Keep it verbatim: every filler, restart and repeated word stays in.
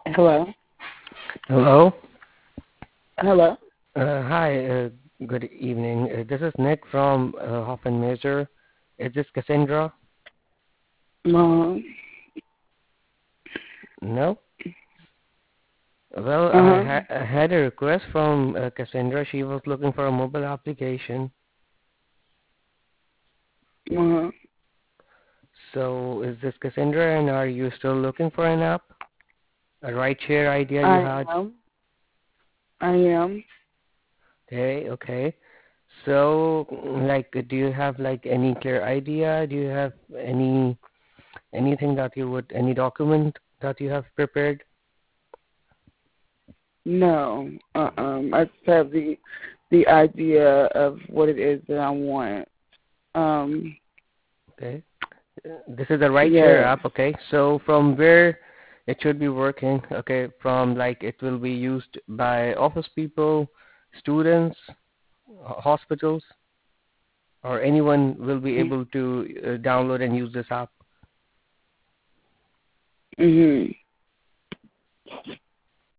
Hello? Hello. Hello? Uh, hi. Uh, good evening. Uh, this is Nick from uh, Hoffman Major. Is this Cassandra? Mom? No. Well, I, Uh-huh. ha- I had a request from uh, Cassandra. She was looking for a mobile application. Uh-huh. So, is this Cassandra, and are you still looking for an app? A ride share idea you I had? am. I am. Okay. Okay. So, like, do you have like any clear idea? Do you have any anything that you would any document that you have prepared? No. Uh-um. I just have the the idea of what it is that I want. Um, Okay. Uh, This is a rideshare yes. app, okay? So from where it should be working, okay, from like it will be used by office people, students, ho- hospitals, or anyone will be able to uh, download and use this app. Mm-hmm.